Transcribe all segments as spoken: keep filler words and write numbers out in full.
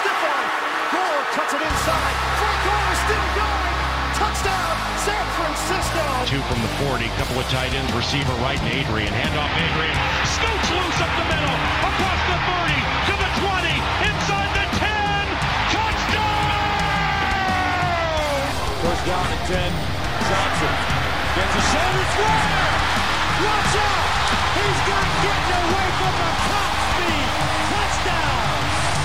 stiff arm. Gore cuts it inside. Gore is still going. Touchdown, San Francisco. Two from the forty, couple of tight ends, receiver right, and Adrian. Handoff Adrian. Scoots loose up the middle. Across the thirty, to the twenty, inside the ten. Touchdown! First down and ten. Johnson gets a shoulder square. Watch out! He's got getting away from the top speed. Touchdown!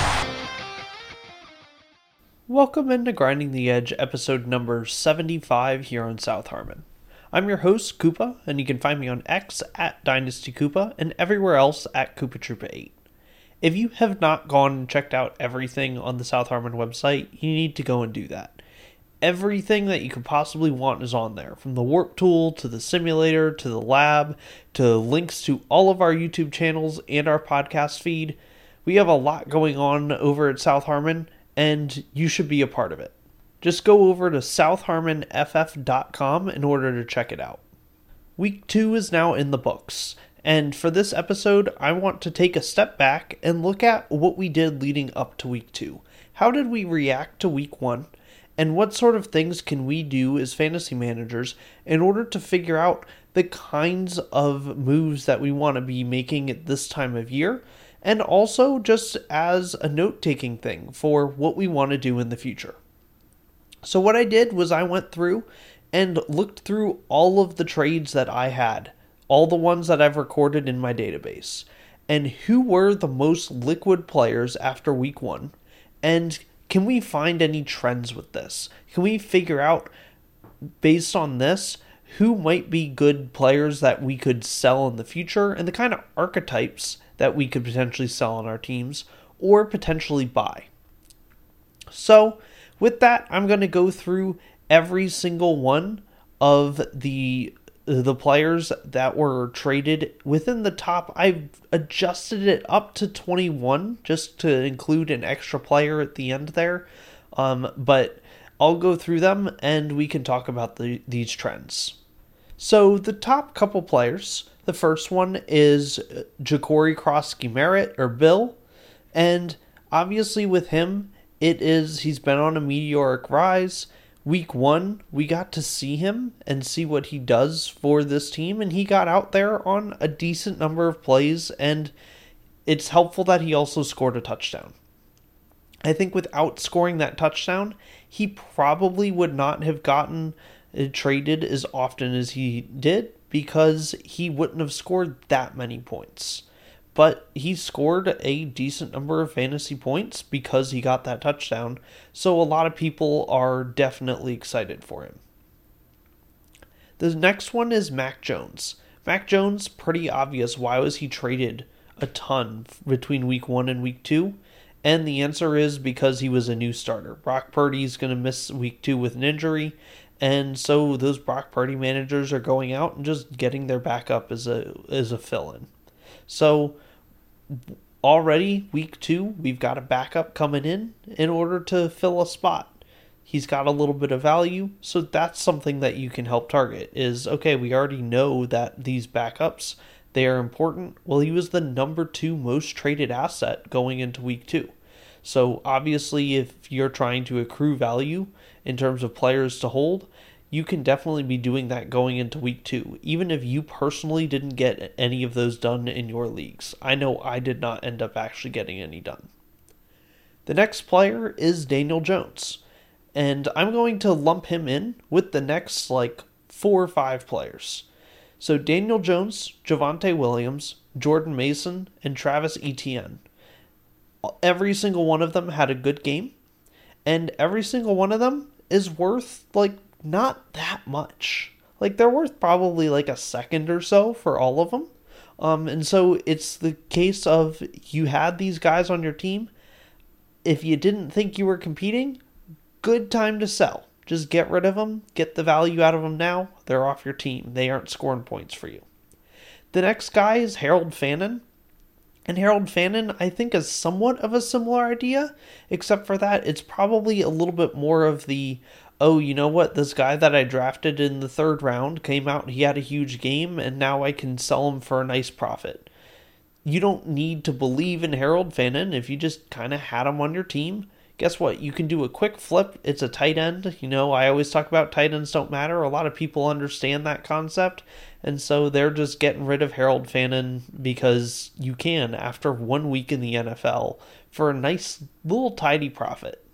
Welcome into Grinding the Edge, episode number seventy-five here on South Harmon. I'm your host, Koopa, and you can find me on X at Dynasty Koopa and everywhere else at Koopa Troopa eight. If you have not gone and checked out everything on the South Harmon website, you need to go and do that. Everything that you could possibly want is on there, from the warp tool to the simulator to the lab to links to all of our YouTube channels and our podcast feed. We have a lot going on over at South Harmon, and you should be a part of it. Just go over to south harmon f f dot com in order to check it out. Week two is now in the books, and for this episode, I want to take a step back and look at what we did leading up to week two. How did we react to week one? And what sort of things can we do as fantasy managers in order to figure out the kinds of moves that we want to be making at this time of year, and also just as a note-taking thing for what we want to do in the future. So what I did was I went through and looked through all of the trades that I had, all the ones that I've recorded in my database, and who were the most liquid players after week one, and can we find any trends with this? Can we figure out, based on this, who might be good players that we could sell in the future and the kind of archetypes that we could potentially sell on our teams or potentially buy? So, with that, I'm going to go through every single one of the the players that were traded within the top. I've adjusted it up to twenty-one just to include an extra player at the end there. Um, but I'll go through them and we can talk about the, these trends. So the top couple players, the first one is Ja'Cory Krosky-Merritt, or Bill. And obviously with him, it is he's been on a meteoric rise. Week one, we got to see him and see what he does for this team, and he got out there on a decent number of plays, and it's helpful that he also scored a touchdown. I think without scoring that touchdown, he probably would not have gotten traded as often as he did because he wouldn't have scored that many points. But he scored a decent number of fantasy points because he got that touchdown, so a lot of people are definitely excited for him. The next one is Mac Jones. Mac Jones, pretty obvious. Why was he traded a ton between week one and week two? And the answer is because he was a new starter. Brock Purdy's going to miss week two with an injury, and so those Brock Purdy managers are going out and just getting their backup as a as a fill-in. So already, week two, we've got a backup coming in in order to fill a spot. He's got a little bit of value, so that's something that you can help target is, okay, we already know that these backups, they are important. Well, he was the number two most traded asset going into week two. So obviously, if you're trying to accrue value in terms of players to hold, you can definitely be doing that going into week two, even if you personally didn't get any of those done in your leagues. I know I did not end up actually getting any done. The next player is Daniel Jones, and I'm going to lump him in with the next like four or five players. So Daniel Jones, Javonte Williams, Jordan Mason, and Travis Etienne. Every single one of them had a good game, and every single one of them is worth like not that much. Like, they're worth probably like a second or so for all of them. Um, and so it's the case of you had these guys on your team. If you didn't think you were competing, good time to sell. Just get rid of them. Get the value out of them now. They're off your team. They aren't scoring points for you. The next guy is Harold Fannin. And Harold Fannin, I think, is somewhat of a similar idea, except for that it's probably a little bit more of the, oh, you know what, this guy that I drafted in the third round came out, he had a huge game, and now I can sell him for a nice profit. You don't need to believe in Harold Fannin. If you just kind of had him on your team, guess what? You can do a quick flip. It's a tight end. You know, I always talk about tight ends don't matter. A lot of people understand that concept. And so they're just getting rid of Harold Fannin because you can after one week in the N F L for a nice little tidy profit.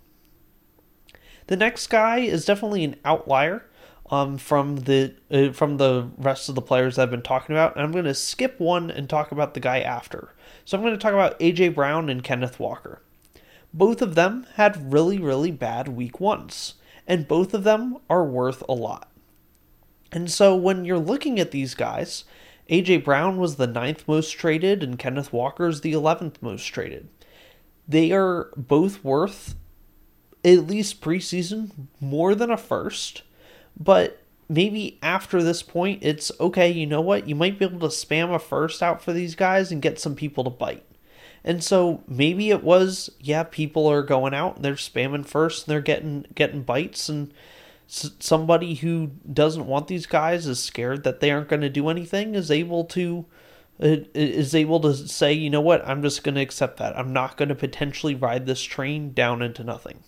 The next guy is definitely an outlier um, from the uh, from the rest of the players I've been talking about. And I'm going to skip one and talk about the guy after. So I'm going to talk about A J Brown and Kenneth Walker. Both of them had really, really bad week ones, and both of them are worth a lot. And so when you're looking at these guys, A J Brown was the ninth most traded, and Kenneth Walker is the eleventh most traded. They are both worth, at least preseason, more than a first, but maybe after this point, it's okay, you know what, you might be able to spam a first out for these guys and get some people to bite. And so maybe it was, yeah, people are going out and they're spamming first and they're getting getting bites, and s- somebody who doesn't want these guys is scared that they aren't going to do anything is able to uh, is able to say, you know what, I'm just going to accept that. I'm not going to potentially ride this train down into nothing.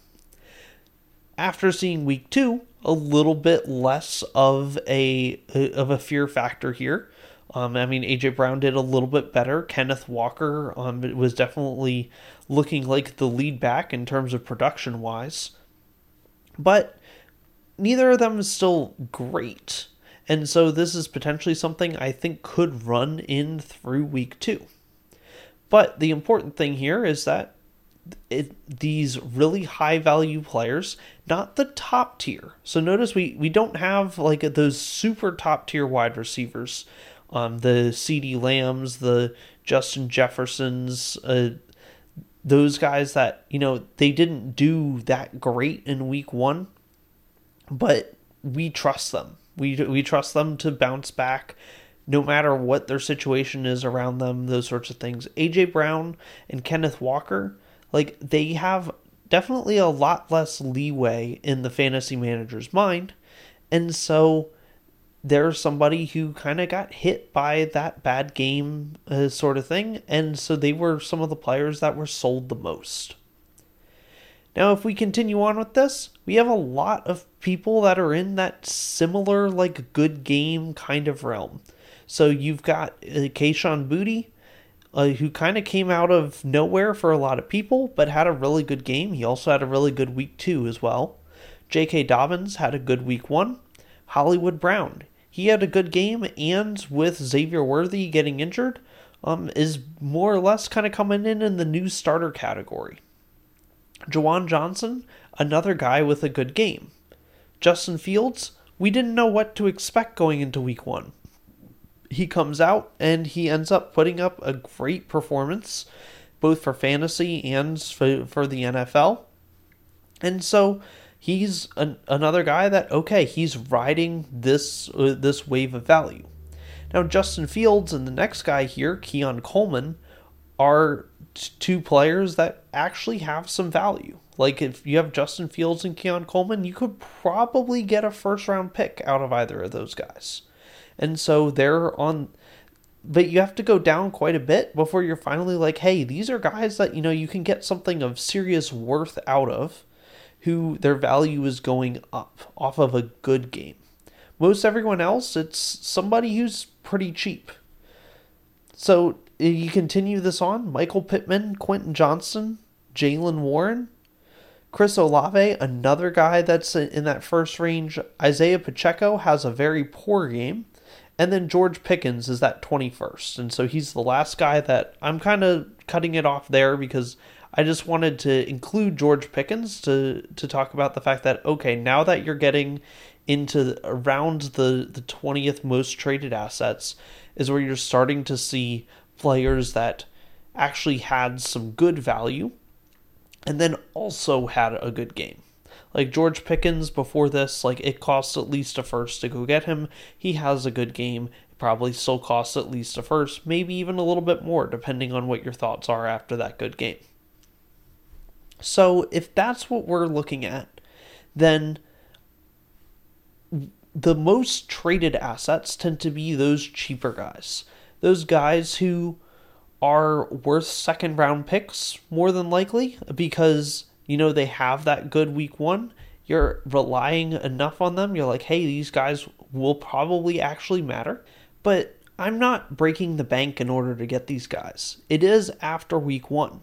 After seeing week two, a little bit less of a of a fear factor here. Um, I mean, A J Brown did a little bit better. Kenneth Walker um, was definitely looking like the lead back in terms of production-wise. But neither of them is still great. And so this is potentially something I think could run in through week two. But the important thing here is that it, these really high-value players, not the top tier. So notice we, we don't have like those super top-tier wide receivers. Um, the CeeDee Lambs, the Justin Jeffersons, uh, those guys that, you know, they didn't do that great in week one, but we trust them. We we trust them to bounce back no matter what their situation is around them, those sorts of things. A J Brown and Kenneth Walker, like, they have definitely a lot less leeway in the fantasy manager's mind, and so there's somebody who kind of got hit by that bad game uh, sort of thing, and so they were some of the players that were sold the most. Now, if we continue on with this, we have a lot of people that are in that similar, like, good game kind of realm. So you've got uh, Kayshon Boutte, uh, who kind of came out of nowhere for a lot of people, but had a really good game. He also had a really good week two as well. J K. Dobbins had a good week one. Hollywood Brown, he had a good game, and with Xavier Worthy getting injured, um, is more or less kind of coming in in the new starter category. Juwan Johnson, another guy with a good game. Justin Fields, we didn't know what to expect going into week one. He comes out, and he ends up putting up a great performance, both for fantasy and for, for the N F L. And so he's an, another guy that, okay, he's riding this uh, this wave of value. Now, Justin Fields and the next guy here, Keon Coleman, are t- two players that actually have some value. Like, if you have Justin Fields and Keon Coleman, you could probably get a first-round pick out of either of those guys. And so they're on... But you have to go down quite a bit before you're finally like, hey, these are guys that, you know, you can get something of serious worth out of, who their value is going up off of a good game. Most everyone else, it's somebody who's pretty cheap. So you continue this on, Michael Pittman, Quentin Johnston, Jaylen Warren, Chris Olave, another guy that's in that first range. Isaiah Pacheco has a very poor game. And then George Pickens is that twenty-first. And so he's the last guy that I'm kind of cutting it off there because I just wanted to include George Pickens to, to talk about the fact that, okay, now that you're getting into around the, the twentieth most traded assets is where you're starting to see players that actually had some good value and then also had a good game. Like George Pickens before this, like it costs at least a first to go get him. He has a good game. It probably still costs at least a first, maybe even a little bit more, depending on what your thoughts are after that good game. So if that's what we're looking at, then the most traded assets tend to be those cheaper guys. Those guys who are worth second round picks more than likely because you know, they have that good week one, you're relying enough on them. You're like, hey, these guys will probably actually matter, but I'm not breaking the bank in order to get these guys. It is after week one.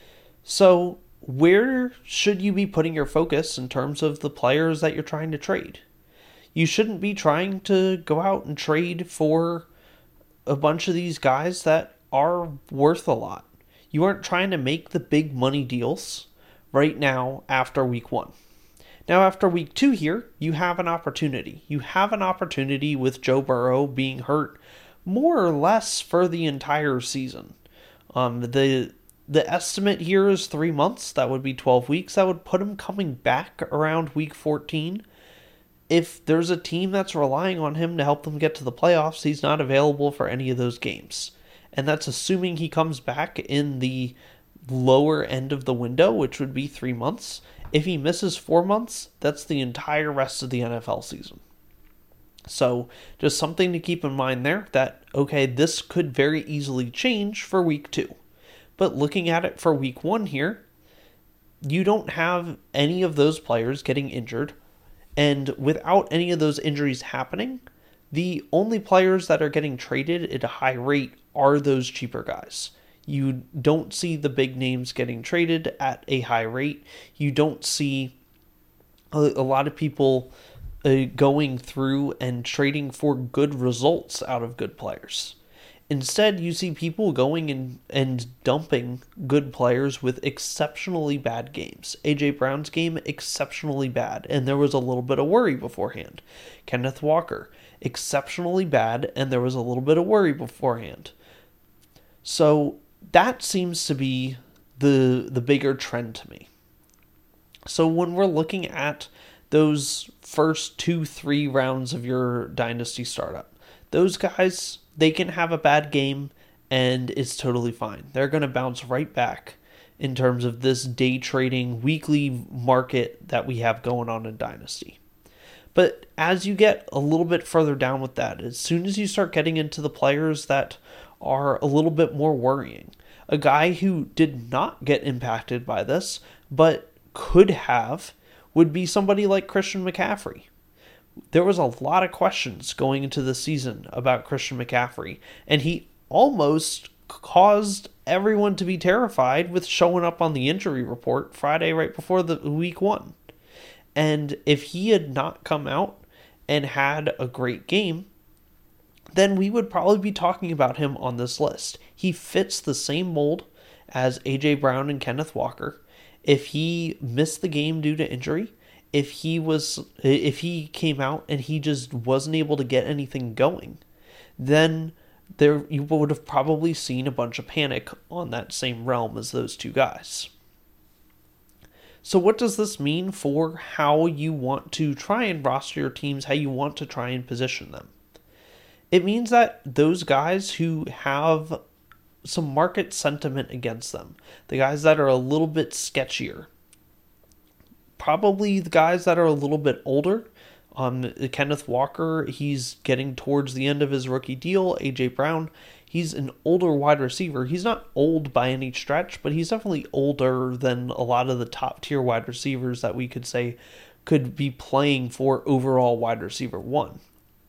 So where should you be putting your focus in terms of the players that you're trying to trade? You shouldn't be trying to go out and trade for a bunch of these guys that are worth a lot. You aren't trying to make the big money deals right now after week one. Now, after week two here, you have an opportunity. You have an opportunity with Joe Burrow being hurt more or less for the entire season. Um, the the estimate here is three months. That would be twelve weeks. That would put him coming back around week fourteen. If there's a team that's relying on him to help them get to the playoffs, he's not available for any of those games. And that's assuming he comes back in the lower end of the window, which would be three months. If he misses four months, that's the entire rest of the N F L season. So just something to keep in mind there that, okay, this could very easily change for week two. But looking at it for week one here, you don't have any of those players getting injured. And without any of those injuries happening, the only players that are getting traded at a high rate are those cheaper guys. You don't see the big names getting traded at a high rate. You don't see a, a lot of people uh, going through and trading for good results out of good players. Instead, you see people going in and dumping good players with exceptionally bad games. A J Brown's game, exceptionally bad, and there was a little bit of worry beforehand. Kenneth Walker, exceptionally bad, and there was a little bit of worry beforehand. So that seems to be the the bigger trend to me. So when we're looking at those first two, three rounds of your dynasty startup, those guys, they can have a bad game and it's totally fine. They're going to bounce right back in terms of this day trading weekly market that we have going on in Dynasty. But as you get a little bit further down with that, as soon as you start getting into the players that are a little bit more worrying, a guy who did not get impacted by this, but could have, would be somebody like Christian McCaffrey. There was a lot of questions going into the season about Christian McCaffrey, and he almost caused everyone to be terrified with showing up on the injury report Friday right before the week one. And if he had not come out and had a great game, then we would probably be talking about him on this list. He fits the same mold as A J Brown and Kenneth Walker. If he missed the game due to injury, if he was, if he came out and he just wasn't able to get anything going, then there you would have probably seen a bunch of panic on that same realm as those two guys. So what does this mean for how you want to try and roster your teams, how you want to try and position them? It means that those guys who have some market sentiment against them, the guys that are a little bit sketchier, probably the guys that are a little bit older. Um, Kenneth Walker, he's getting towards the end of his rookie deal. A J Brown, he's an older wide receiver. He's not old by any stretch, but he's definitely older than a lot of the top tier wide receivers that we could say could be playing for overall wide receiver one.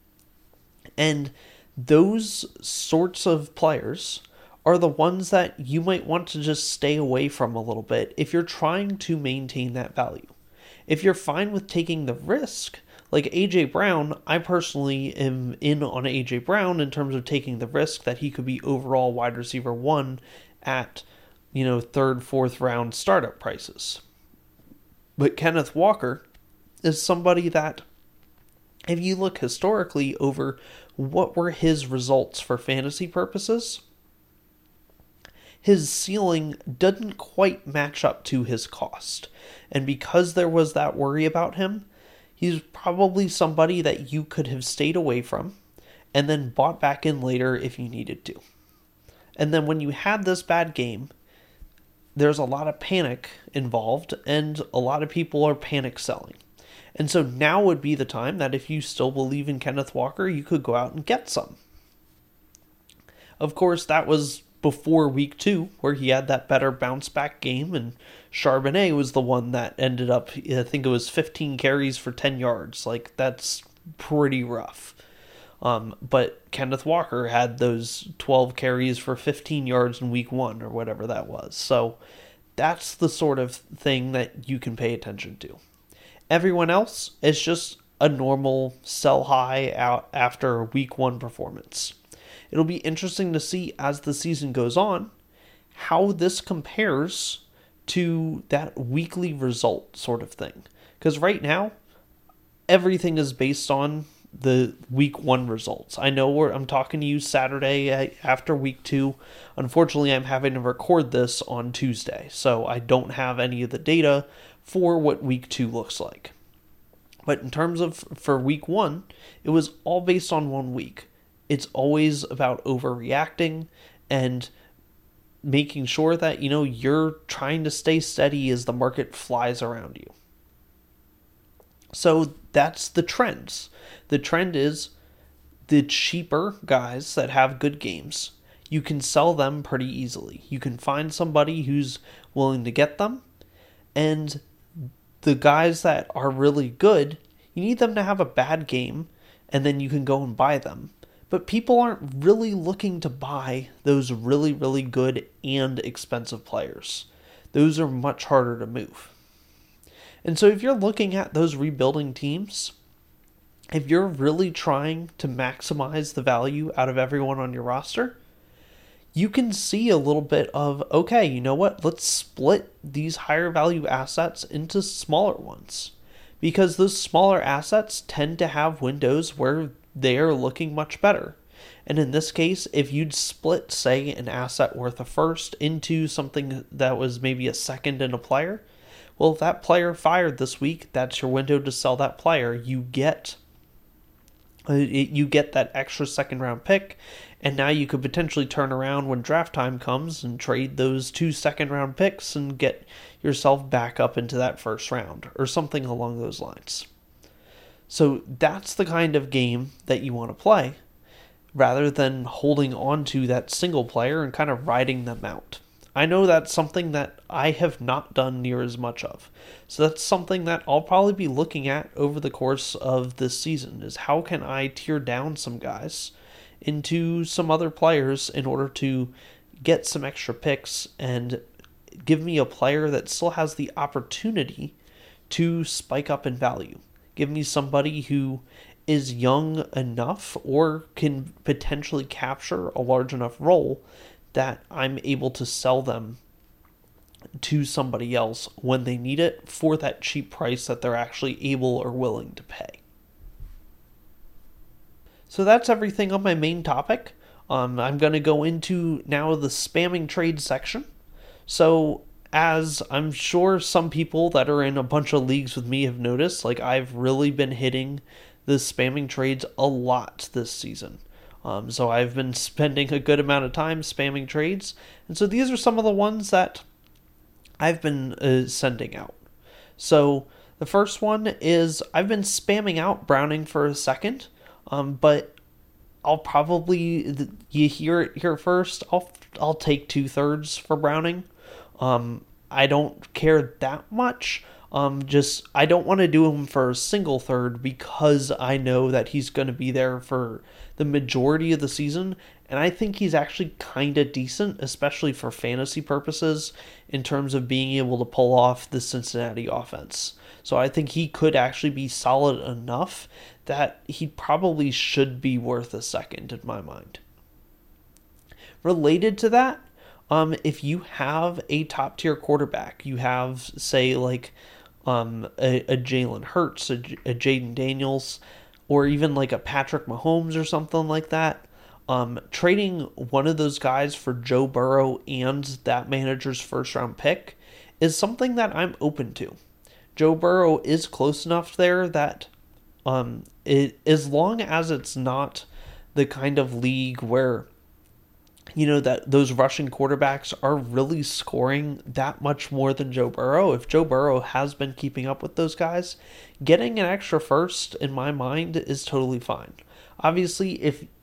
And those sorts of players are the ones that you might want to just stay away from a little bit if you're trying to maintain that value. If you're fine with taking the risk, like A J Brown, I personally am in on A J Brown in terms of taking the risk that he could be overall wide receiver one at, you know, third, fourth round startup prices. But Kenneth Walker is somebody that, if you look historically over what were his results for fantasy purposes, his ceiling doesn't quite match up to his cost. And because there was that worry about him, he's probably somebody that you could have stayed away from and then bought back in later if you needed to. And then when you had this bad game, there's a lot of panic involved and a lot of people are panic selling. And so now would be the time that if you still believe in Kenneth Walker, you could go out and get some. Of course, that was before week two, where he had that better bounce back game, and Charbonnet was the one that ended up, I think it was fifteen carries for ten yards. Like, that's pretty rough. Um, but Kenneth Walker had those twelve carries for fifteen yards in week one, or whatever that was. So that's the sort of thing that you can pay attention to. Everyone else is just a normal sell high out after a week one performance. It'll be interesting to see as the season goes on how this compares to that weekly result sort of thing. Because right now, everything is based on the week one results. I know we're, I'm talking to you Saturday after week two. Unfortunately, I'm having to record this on Tuesday, so I don't have any of the data for what week two looks like. But in terms of for week one, it was all based on one week. It's always about overreacting and making sure that, you know, you're trying to stay steady as the market flies around you. So that's the trends. The trend is the cheaper guys that have good games, you can sell them pretty easily. You can find somebody who's willing to get them, and the guys that are really good, you need them to have a bad game, and then you can go and buy them. But people aren't really looking to buy those really, really good and expensive players. Those are much harder to move. And so if you're looking at those rebuilding teams, if you're really trying to maximize the value out of everyone on your roster, you can see a little bit of, okay, you know what? Let's split these higher value assets into smaller ones. Because those smaller assets tend to have windows where they are looking much better. And in this case, if you'd split, say, an asset worth a first into something that was maybe a second and a player, well, if that player fired this week, that's your window to sell that player. You get you get that extra second round pick, and now you could potentially turn around when draft time comes and trade those two second round picks and get yourself back up into that first round or something along those lines. So that's the kind of game that you want to play, rather than holding on to that single player and kind of riding them out. I know that's something that I have not done near as much of. So that's something that I'll probably be looking at over the course of this season, is how can I tier down some guys into some other players in order to get some extra picks and give me a player that still has the opportunity to spike up in value. Give me somebody who is young enough or can potentially capture a large enough role that I'm able to sell them to somebody else when they need it for that cheap price that they're actually able or willing to pay. So that's everything on my main topic. Um, I'm going to go into now the spamming trade section. So as I'm sure some people that are in a bunch of leagues with me have noticed, like I've really been hitting the spamming trades a lot this season. Um, so I've been spending a good amount of time spamming trades. And so these are some of the ones that I've been uh, sending out. So the first one is I've been spamming out Browning for a second, um, but I'll probably, you hear it here first, I'll, I'll take two thirds for Browning. Um, I don't care that much. Um, just, I don't want to do him for a single third because I know that he's going to be there for the majority of the season. And I think he's actually kind of decent, especially for fantasy purposes, in terms of being able to pull off the Cincinnati offense. So I think he could actually be solid enough that he probably should be worth a second in my mind. Related to that, um, if you have a top tier quarterback, you have, say, like um, a, a Jalen Hurts, a, a Jaden Daniels, or even like a Patrick Mahomes or something like that, um, trading one of those guys for Joe Burrow and that manager's first round pick is something that I'm open to. Joe Burrow is close enough there that um, it, as long as it's not the kind of league where, you know, that those rushing quarterbacks are really scoring that much more than Joe Burrow. If Joe Burrow has been keeping up with those guys, getting an extra first, in my mind, is totally fine. Obviously, if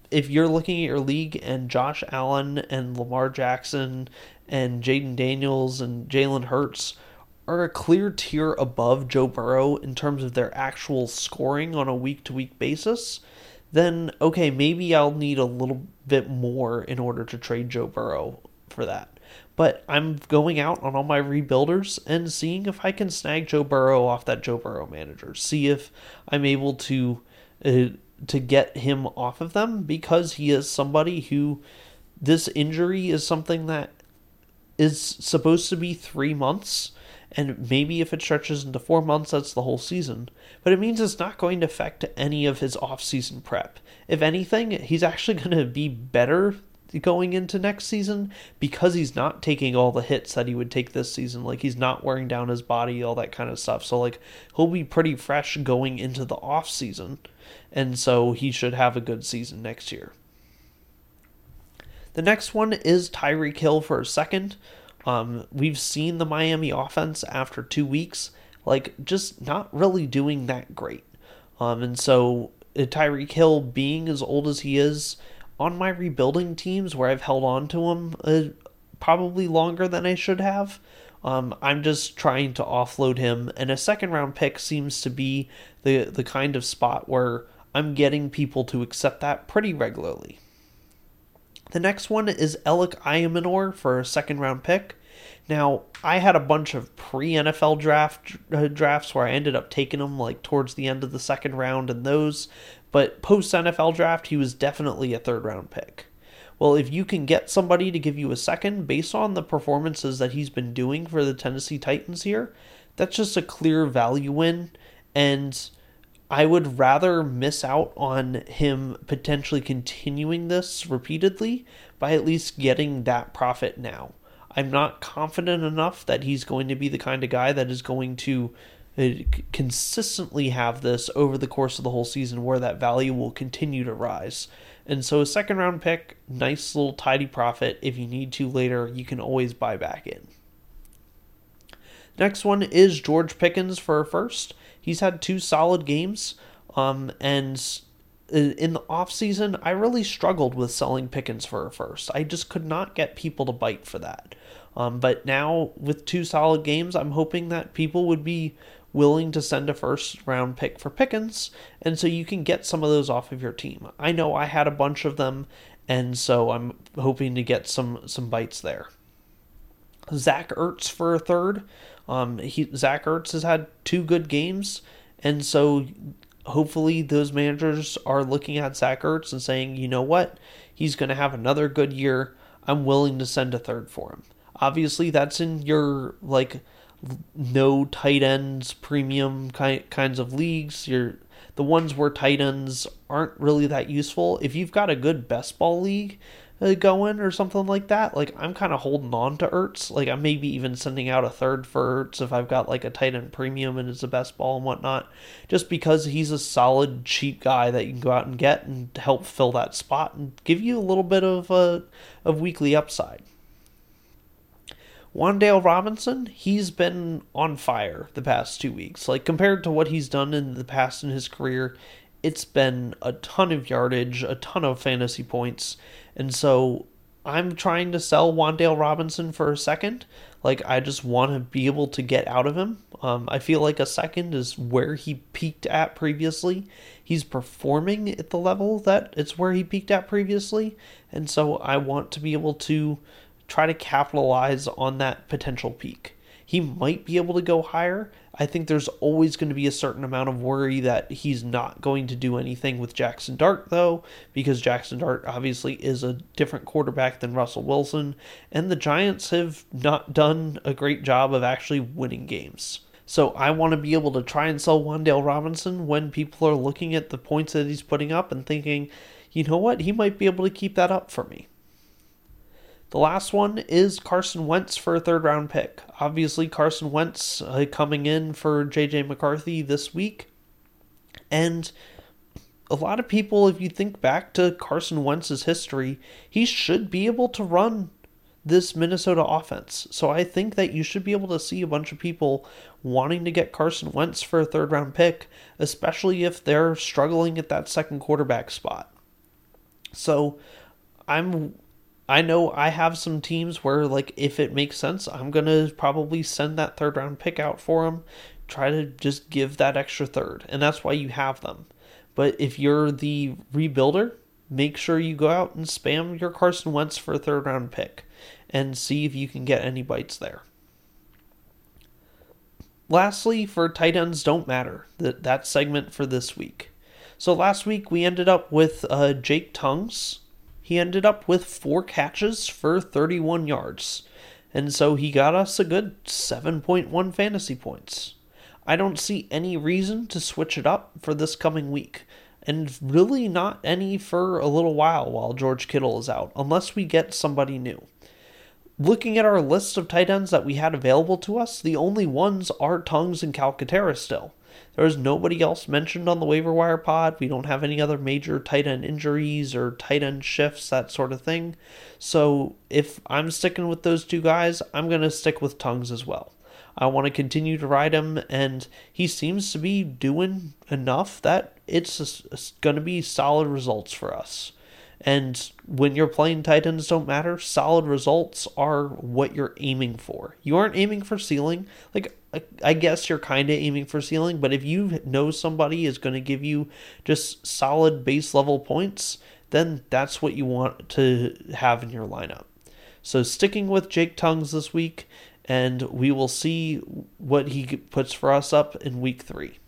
if you're looking at your league and Josh Allen and Lamar Jackson and Jaden Daniels and Jalen Hurts are a clear tier above Joe Burrow in terms of their actual scoring on a week-to-week basis, then okay, maybe I'll need a little bit more in order to trade Joe Burrow for that. But I'm going out on all my rebuilders and seeing if I can snag Joe Burrow off that Joe Burrow manager. See if I'm able to uh, to get him off of them, because he is somebody who, this injury is something that is supposed to be three months. And maybe if it stretches into four months, that's the whole season. But it means it's not going to affect any of his off-season prep. If anything, he's actually going to be better going into next season because he's not taking all the hits that he would take this season. Like, he's not wearing down his body, all that kind of stuff. So, like, he'll be pretty fresh going into the off-season. And so he should have a good season next year. The next one is Tyreek Hill for a second. Um, we've seen the Miami offense after two weeks, like, just not really doing that great. Um, and so uh, Tyreek Hill, being as old as he is, on my rebuilding teams where I've held on to him uh, probably longer than I should have, um, I'm just trying to offload him. And a second round pick seems to be the, the kind of spot where I'm getting people to accept that pretty regularly. The next one is Alec Ayamanor for a second round pick. Now, I had a bunch of pre-N F L draft uh, drafts where I ended up taking him like towards the end of the second round and those, but post-N F L draft, he was definitely a third round pick. Well, if you can get somebody to give you a second based on the performances that he's been doing for the Tennessee Titans here, that's just a clear value win, and I would rather miss out on him potentially continuing this repeatedly by at least getting that profit now. I'm not confident enough that he's going to be the kind of guy that is going to uh, consistently have this over the course of the whole season where that value will continue to rise. And so a second round pick, nice little tidy profit. If you need to later, you can always buy back in. Next one is George Pickens for a first. He's had two solid games, um, and in the offseason, I really struggled with selling Pickens for a first. I just could not get people to bite for that. Um, but now, with two solid games, I'm hoping that people would be willing to send a first-round pick for Pickens, and so you can get some of those off of your team. I know I had a bunch of them, and so I'm hoping to get some, some bites there. Zach Ertz for a third. Um, he, Zach Ertz has had two good games, and so hopefully those managers are looking at Zach Ertz and saying, you know what, he's going to have another good year. I'm willing to send a third for him. Obviously, that's in your like no tight ends premium ki- kinds of leagues. You're the ones where tight ends aren't really that useful. If you've got a good best ball league uh, going or something like that, like I'm kind of holding on to Ertz. Like I'm maybe even sending out a third for Ertz if I've got like a tight end premium and it's the best ball and whatnot, just because he's a solid cheap guy that you can go out and get and help fill that spot and give you a little bit of uh, of weekly upside. Wan'Dale Robinson, he's been on fire the past two weeks. Like, compared to what he's done in the past in his career, it's been a ton of yardage, a ton of fantasy points. And so I'm trying to sell Wan'Dale Robinson for a second. Like, I just want to be able to get out of him. Um, I feel like a second is where he peaked at previously. He's performing at the level that it's where he peaked at previously. And so I want to be able to try to capitalize on that potential peak. He might be able to go higher. I think there's always going to be a certain amount of worry that he's not going to do anything with Jackson Dart, though, because Jackson Dart obviously is a different quarterback than Russell Wilson, and the Giants have not done a great job of actually winning games. So I want to be able to try and sell Wan'Dale Robinson when people are looking at the points that he's putting up and thinking, you know what, he might be able to keep that up for me. The last one is Carson Wentz for a third-round pick. Obviously, Carson Wentz uh, coming in for J J McCarthy this week. And a lot of people, if you think back to Carson Wentz's history, he should be able to run this Minnesota offense. So I think that you should be able to see a bunch of people wanting to get Carson Wentz for a third-round pick, especially if they're struggling at that second quarterback spot. So I'm I know I have some teams where, like, if it makes sense, I'm going to probably send that third round pick out for them, try to just give that extra third, and that's why you have them. But if you're the rebuilder, make sure you go out and spam your Carson Wentz for a third round pick and see if you can get any bites there. Lastly, for tight ends don't matter, that, that segment for this week. So last week we ended up with uh, Jake Tongues. He ended up with four catches for thirty-one yards. And so he got us a good seven point one fantasy points. I don't see any reason to switch it up for this coming week. And really not any for a little while while George Kittle is out, unless we get somebody new. Looking at our list of tight ends that we had available to us, the only ones are Tongues and Calcaterra still. There is nobody else mentioned on the waiver wire pod. We don't have any other major tight end injuries or tight end shifts, that sort of thing. So if I'm sticking with those two guys, I'm going to stick with Tongues as well. I want to continue to ride him, and he seems to be doing enough that it's going to be solid results for us. And when you're playing tight ends don't matter, solid results are what you're aiming for. You aren't aiming for ceiling. Like, I guess you're kind of aiming for ceiling, but if you know somebody is going to give you just solid base level points, then that's what you want to have in your lineup. So sticking with Jake Tongues this week, and we will see what he puts for us up in week three.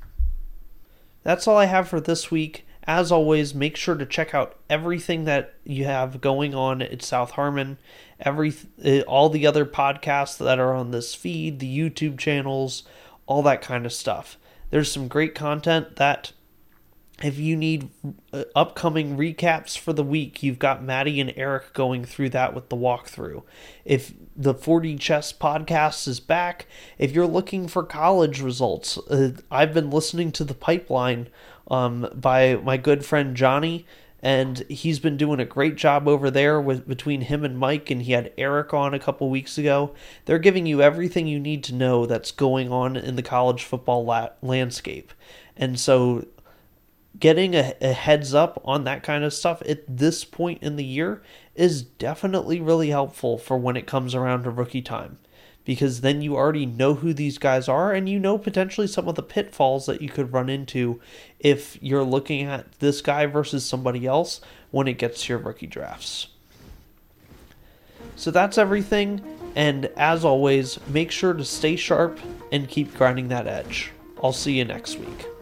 That's all I have for this week. As always, make sure to check out everything that you have going on at South Harmon, every all the other podcasts that are on this feed, the YouTube channels, all that kind of stuff. There's some great content that if you need upcoming recaps for the week, you've got Maddie and Eric going through that with the walkthrough. If the forty Chess podcast is back, if you're looking for college results, uh, I've been listening to The Pipeline um, by my good friend Johnny, and he's been doing a great job over there with between him and Mike, and he had Eric on a couple weeks ago. They're giving you everything you need to know that's going on in the college football la- landscape. And so getting a, a heads up on that kind of stuff at this point in the year is definitely really helpful for when it comes around to rookie time, because then you already know who these guys are and you know potentially some of the pitfalls that you could run into if you're looking at this guy versus somebody else when it gets to your rookie drafts. So that's everything, and as always, make sure to stay sharp and keep grinding that edge. I'll see you next week.